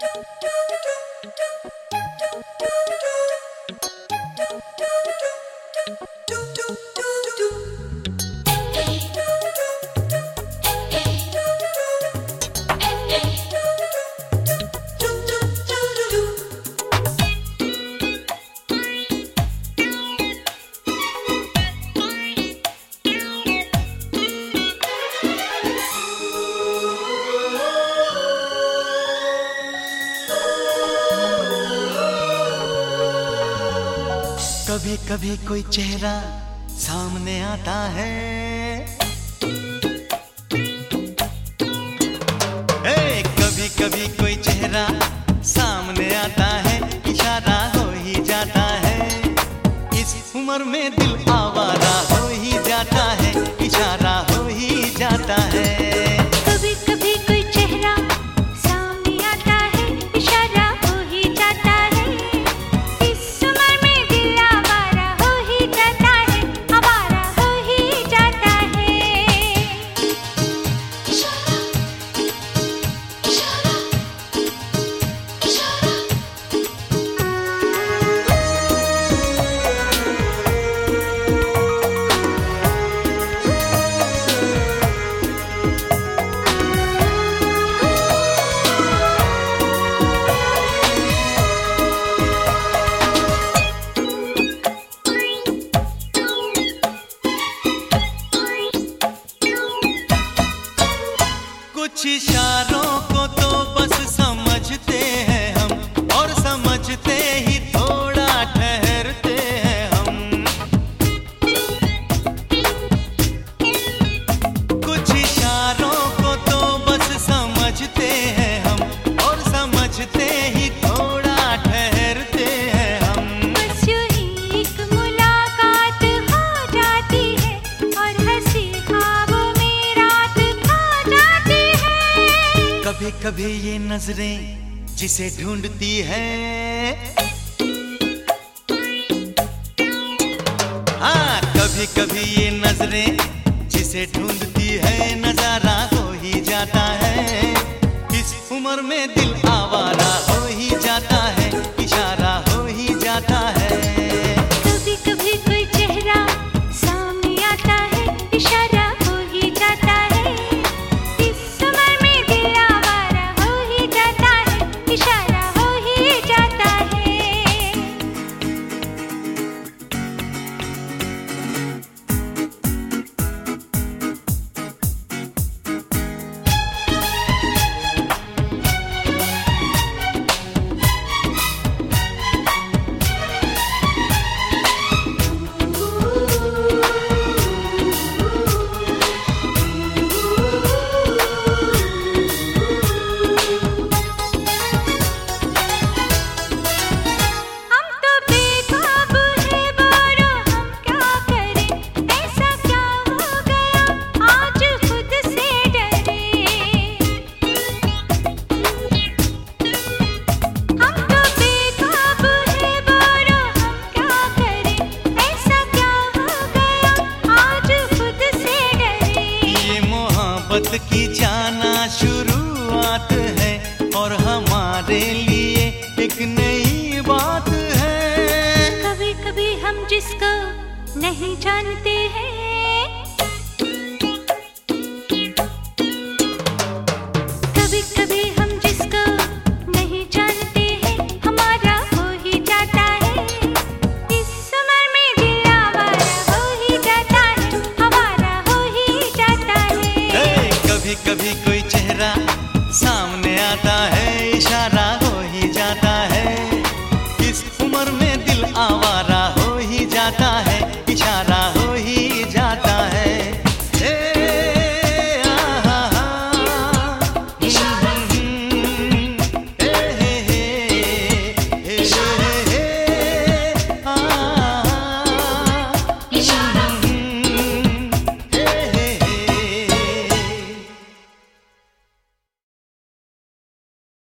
कभी कभी कोई चेहरा सामने आता है, कभी कभी कोई चेहरा सामने आता है, इशारा हो ही जाता है। इस उम्र में दिल आवारा हो ही जाता है, इशारा हो ही जाता है। कभी कभी कोई चेहरा सामने आता है, इशारा हो ही जाता है। इस उम्र में दिल आवारा हो ही जाता है, आवारा हो ही जाता है। इशारा, इशारा, इशारा। कुछ इशारों को तो बस समझते हैं हम, और समझते ही थोड़ा ठहरते हैं हम। कुछ इशारों को तो बस समझते हैं हम, और समझते ही थोड़ा ठहरते हैं हम। बस यूं ही एक मुलाकात हो जाती है, और हंसी ख्वाबों में रात खा जाती है। कभी कभी ये नजरें जिसे ढूंढती है, हाँ कभी कभी ये नजरें जिसे ढूंढती है, नजारा हो ही जाता है। इस उम्र में दिल आवारा हो ही जाता है, इशारा हो ही जाता है। कभी कभी कोई चेहरा सामने आता है, इशारा हो ही जाता है। इस उम्र में दिल आवारा हो ही जाता है, इशारा हो ही जाता है। हम तो बेकाबू हैं बोलो, हम क्या करें? ऐसा क्या हो गया आज खुद से डरे। हम तो बेकाबू हैं बोलो, हम क्या करें? ऐसा क्या हो गया आज खुद से डरे। ये मोहब्बत की जाना शुरुआत है, और हमारे लिए एक नई बात है। कभी कभी हम जिसको नहीं जानते हैं,